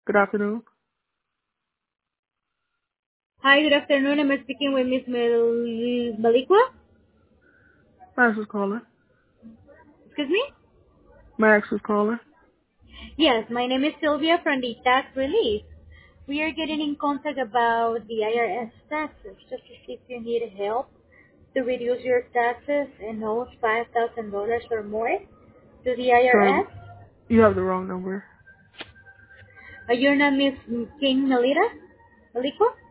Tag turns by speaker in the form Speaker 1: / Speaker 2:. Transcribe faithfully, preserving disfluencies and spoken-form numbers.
Speaker 1: Good afternoon.
Speaker 2: Hi, good afternoon. I'm speaking with Miss Mel- Malikwa.
Speaker 1: Max was calling.
Speaker 2: Excuse me?
Speaker 1: Max was calling.
Speaker 2: Yes, my name is Sylvia from the Tax Relief. We are getting in contact about the I R S taxes, just to see if you need help to reduce your taxes and owe five thousand dollars or more to the
Speaker 1: So
Speaker 2: I R S.
Speaker 1: you have the wrong number.
Speaker 2: Uh, your name is King Melita? Malikwa?